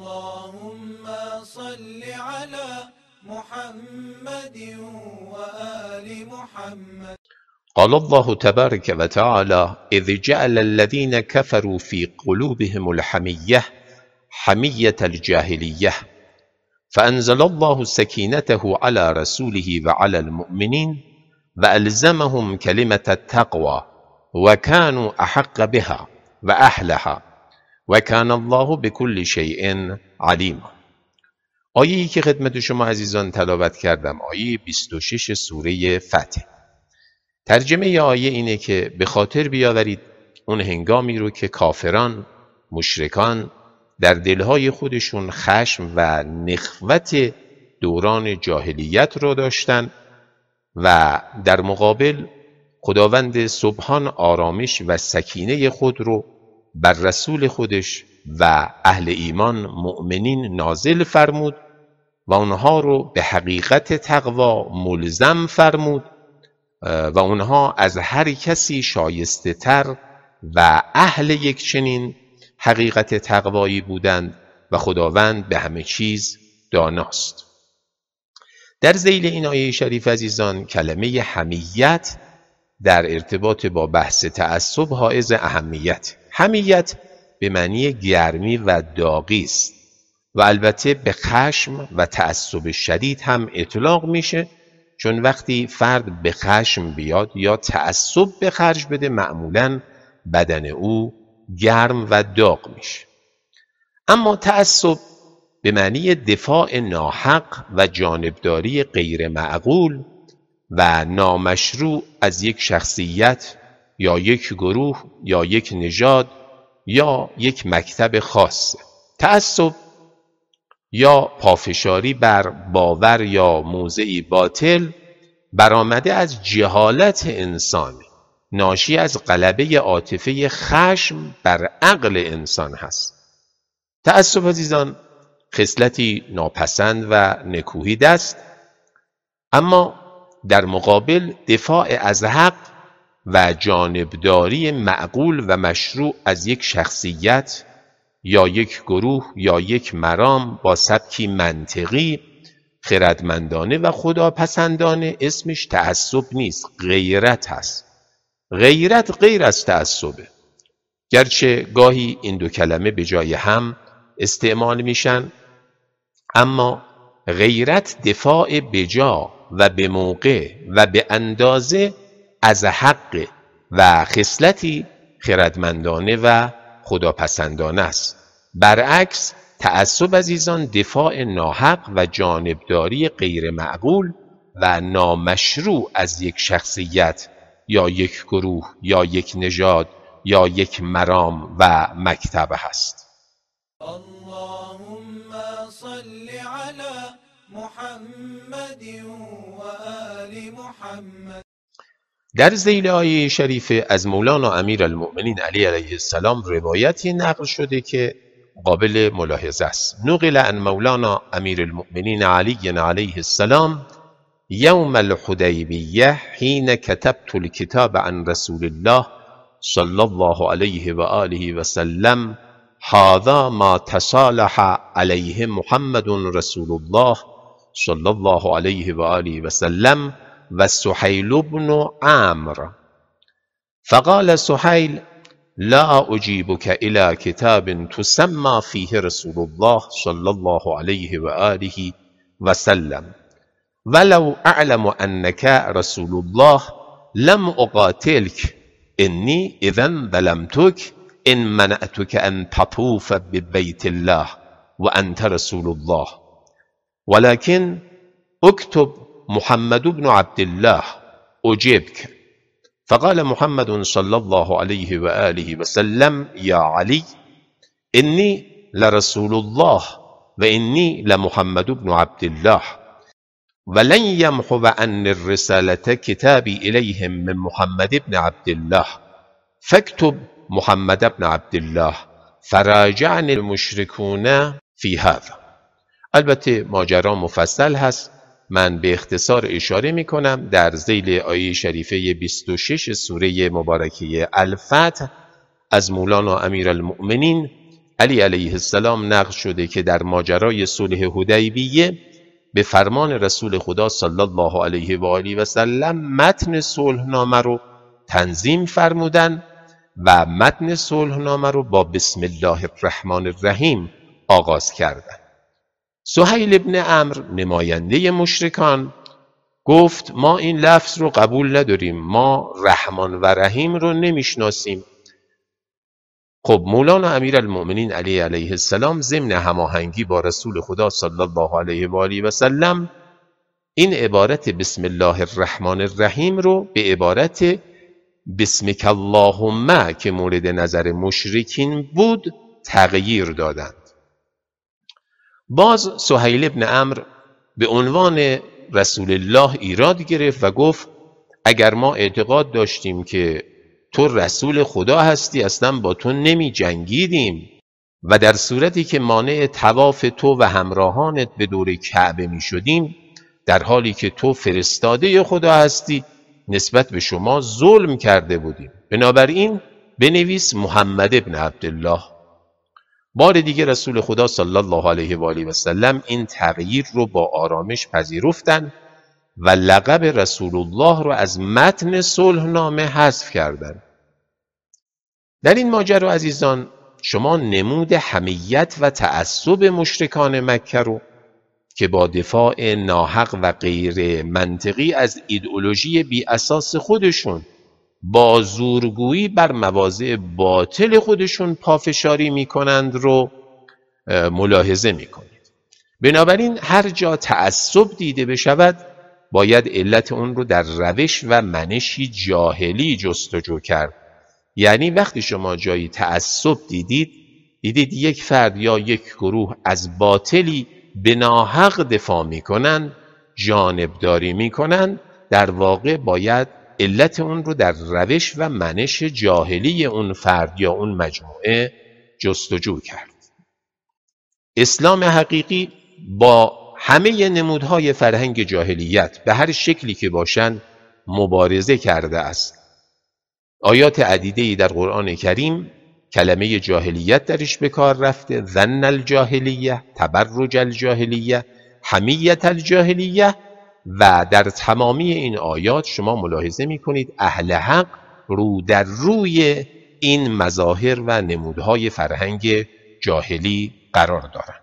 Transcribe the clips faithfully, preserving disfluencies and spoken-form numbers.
اللهم صل على محمد وآل محمد. قال الله تبارك وتعالى إذ جعل الذين كفروا في قلوبهم الحمية حمية الجاهلية فأنزل الله سكينته على رسوله وعلى المؤمنين وألزمهم كلمة التقوى وكانوا أحق بها وأهلها وكان الله بكل شيء عليما. آیه‌ای که خدمت شما عزیزان تلاوت کردم آیه بیست و شش سوره فتح. ترجمه آیه اینه که به خاطر بیاورید اون هنگامی رو که کافران، مشرکان در دلهای خودشون خشم و نخوت دوران جاهلیت رو داشتن و در مقابل خداوند سبحان آرامش و سکینه خود رو بر رسول خودش و اهل ایمان مؤمنین نازل فرمود و اونها رو به حقیقت تقوا ملزم فرمود و اونها از هر کسی شایسته تر و اهل یک چنین حقیقت تقوایی بودند و خداوند به همه چیز داناست. در ذیل این آیه شریف عزیزان کلمه حمیت در ارتباط با بحث تعصب حائز اهمیت. حمیت به معنی گرمی و داغی است و البته به خشم و تعصب شدید هم اطلاق میشه، چون وقتی فرد به خشم بیاد یا تعصب به خرج بده معمولاً بدن او گرم و داغ میشه. اما تعصب به معنی دفاع ناحق و جانبداری غیر معقول و نامشروع از یک شخصیت یا یک گروه یا یک نژاد یا یک مکتب خاص. تعصب یا پافشاری بر باور یا موضعی باطل برآمده از جهالت انسان، ناشی از غلبه عاطفه خشم بر عقل انسان هست. تعصب عزیزان خصلتی ناپسند و نکوهید است، اما در مقابل دفاع از حق و جانبداری معقول و مشروع از یک شخصیت یا یک گروه یا یک مرام با سبکی منطقی، خردمندانه و خداپسندانه اسمش تعصب نیست، غیرت هست. غیرت غیر از تعصبه، گرچه گاهی این دو کلمه به جای هم استعمال میشن، اما غیرت دفاع بجا و به موقع و به اندازه از حق و خصلتی خردمندانه و خداپسندانه است. برعکس تعصب عزیزان دفاع ناحق و جانبداری غیر معقول و نامشروع از یک شخصیت یا یک گروه یا یک نژاد یا یک مرام و مکتب هست. اللهم صل على محمد و آل محمد. در ذیل آیه شریف از مولانا امیرالمؤمنین علی علیه السلام روایتی نقل شده که قابل ملاحظه است. نقل عن مولانا امیرالمؤمنین علی علیه السلام یوم الحدیبیه حین کتبت الكتاب عن رسول الله صلی الله علیه و آله و سلم هذا ما تصالح علیه محمد رسول الله صلی الله علیه و آله و سلم و سحیل بن عمرو. فقال سحیل لا اجیبک الى کتاب تسمى فیه رسول الله صلی الله علیه و آله و سلم ولو اعلم انک رسول الله لم اقاتلک انی اذن ظلمتک ان منعتک ان تطوف ببیت الله و انت رسول الله ولكن اكتب محمد بن عبد الله اجبك. فقال محمد صلى الله عليه وآله وسلم يا علي إني لرسول الله وإني لمحمد بن عبد الله ولن يمحو عن الرسالة كتابي إليهم من محمد بن عبد الله فاكتب محمد بن عبد الله فراجعني المشركون في هذا. البته ماجرا مفصل هست، من به اختصار اشاره می کنم. در ذیل آیه شریفه بیست و شش سوره مبارکه الفتح از مولانا امیرالمؤمنین علی علیه السلام نقل شده که در ماجرای صلح حدیبیه به فرمان رسول خدا صلی الله علیه و آله و سلم متن صلحنامه رو تنظیم فرمودن و متن صلحنامه رو با بسم الله الرحمن الرحیم آغاز کردند. سهیل ابن عمرو نماینده مشرکان گفت ما این لفظ رو قبول نداریم، ما رحمان و رحیم رو نمیشناسیم. خب مولانا امیرالمؤمنین علی علیه السلام ضمن هماهنگی با رسول خدا صلی الله علیه و آله و سلم این عبارت بسم الله الرحمن الرحیم رو به عبارت بسمک اللهم که مورد نظر مشرکین بود تغییر دادند. باز سهیل ابن عمرو به عنوان رسول الله ایراد گرفت و گفت اگر ما اعتقاد داشتیم که تو رسول خدا هستی اصلا با تو نمی جنگیدیم و در صورتی که مانع طواف تو و همراهانت به دور کعبه می شدیم در حالی که تو فرستاده خدا هستی نسبت به شما ظلم کرده بودیم، بنابراین بنویس محمد ابن عبدالله. بار دیگه رسول خدا صلی الله علیه و آله و سلم این تغییر رو با آرامش پذیرفتند و لقب رسول الله رو از متن صلحنامه حذف کردند. در این ماجرا عزیزان شما نمود حمیت و تعصب مشرکان مکه رو که با دفاع ناحق و غیر منطقی از ایدئولوژی بی اساس خودشون با زورگویی بر مواضع باطل خودشون پافشاری میکنند رو ملاحظه میکنید. بنابراین هر جا تعصب دیده بشود باید علت اون رو در روش و منشی جاهلی جستجو کرد. یعنی وقتی شما جایی تعصب دیدید دیدید یک فرد یا یک گروه از باطلی به ناحق دفاع میکنن، جانبداری میکنن، در واقع باید علت اون رو در روش و منش جاهلی اون فرد یا اون مجموعه جستجو کرد. اسلام حقیقی با همه نمودهای فرهنگ جاهلیت به هر شکلی که باشند مبارزه کرده است. آیات عدیده‌ای در قرآن کریم کلمه جاهلیت درش به کار رفته، ظن الجاهلیه، تبرج الجاهلیه، حمیت الجاهلیه، و در تمامی این آیات شما ملاحظه می‌کنید اهل حق رو در روی این مظاهر و نمودهای فرهنگ جاهلی قرار دارند.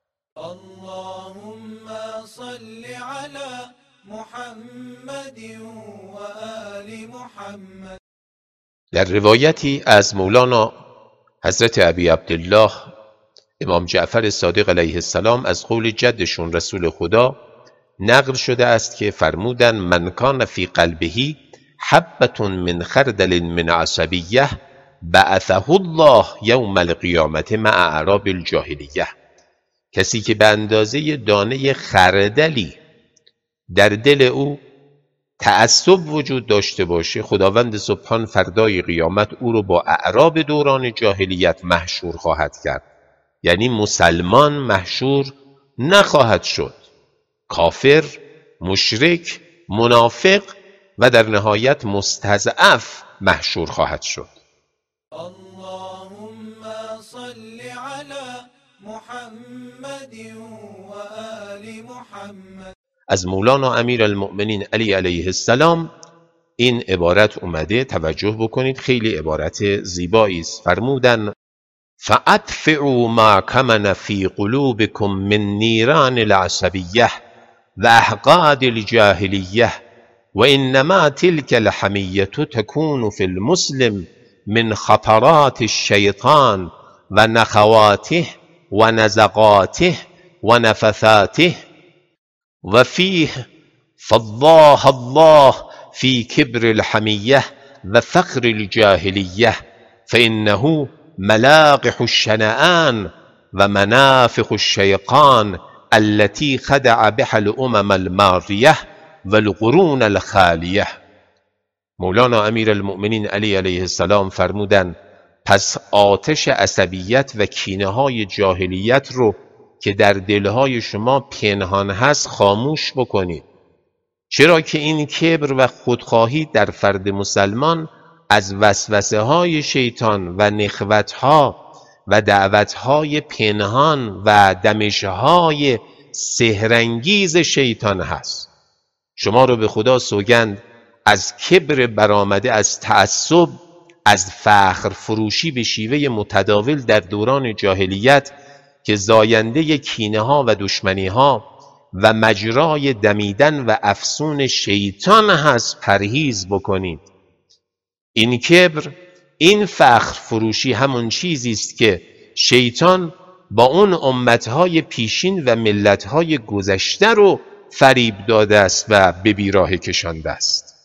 اللهم صل علی محمد و آل محمد. در روایتی از مولانا حضرت ابی عبدالله امام جعفر صادق علیه السلام از قول جدشون رسول خدا نقل شده است که فرمودن من کان فی قلبه حبة من خردل من عصبیه بعثه الله یوم القیامت مع اعراب الجاهلیه. کسی که به اندازه دانه خردلی در دل او تعصب وجود داشته باشه خداوند سبحان فردای قیامت او رو با اعراب دوران جاهلیت محشور خواهد کرد. یعنی مسلمان محشور نخواهد شد، کافر، مشرک، منافق و در نهایت مستضعف محشور خواهد شد. اللهم صل علی محمد و آل محمد. از مولانا امیرالمؤمنین علی علیه السلام این عبارت اومده، توجه بکنید، خیلی عبارت زیبایی است. فرمودن فاطفئوا ما کمن فی قلوبکم من نیران العصبیه و احقاد الجاهلیه و انما تلك الحمیه تکون فی المسلم من خطرات الشیطان و نخواته و نزغاته و نفثاته و فیه فالله الله فی کبر الحمیه و فقر الجاهلیه فانه ملاقح الشنآن و منافخ الشیطان التي خدع بها الامم الماضیه و القرون الخالیه. مولانا امیرالمؤمنین علی علیه السلام فرمودند پس آتش عصبیت و کینه های جاهلیت رو که در دلهای شما پنهان هست خاموش بکنید، چرا که این کبر و خودخواهی در فرد مسلمان از وسوسه های شیطان و نخوت ها و دعوتهای پنهان و دمشهای سحرانگیز شیطان هست. شما رو به خدا سوگند از کبر برآمده، از تعصب، از فخر فروشی به شیوه متداول در دوران جاهلیت که زاینده کینه ها و دشمنی ها و مجرای دمیدن و افسون شیطان هست پرهیز بکنید. این کبر، این فخر فروشی همون چیزی است که شیطان با اون امتهای پیشین و ملتهای گذشته رو فریب داده است و به بیراه کشانده است.